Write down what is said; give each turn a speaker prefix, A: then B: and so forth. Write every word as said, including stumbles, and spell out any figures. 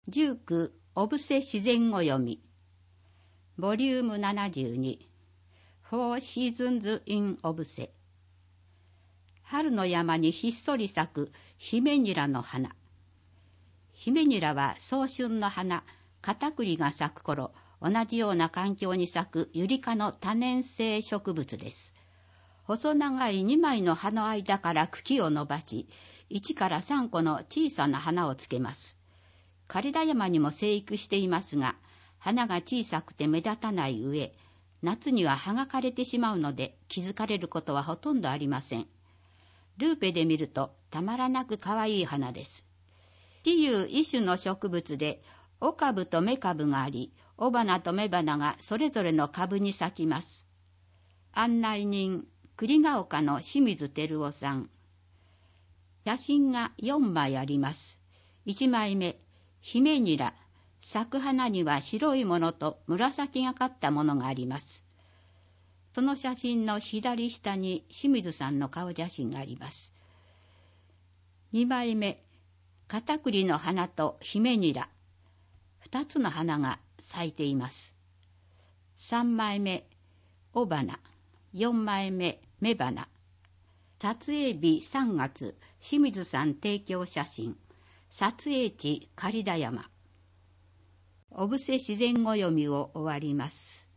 A: 十九小布施自然語読みボリュームななじゅうに Four Seasons in 小布施。春の山にひっそり咲くヒメニラの花。ヒメニラは早春の花、カタクリが咲く頃、同じような環境に咲くユリ科の多年生植物です。細長いにまいの葉の間から茎を伸ばし、いちからさんこの小さな花をつけます。刈田山にも生育していますが、花が小さくて目立たない上、夏には葉が枯れてしまうので気づかれることはほとんどありません。ルーペで見るとたまらなくかわいい花です。雌雄異種の植物で、雄株と雌株があり、雄花と雌花がそれぞれの株に咲きます。案内人、栗ヶ丘の清水照夫さん。写真がよんまいあります。いちまいめ、ヒメニラ。咲く花には白いものと紫がかったものがあります。その写真の左下に清水さんの顔写真があります。にまいめ、カタクリの花とヒメニラ。二つの花が咲いています。さんまいめ、雄花。よんまいめ、雌花。撮影日さんがつ、清水さん提供写真。撮影地刈田山。小布施自然語読みを終わります。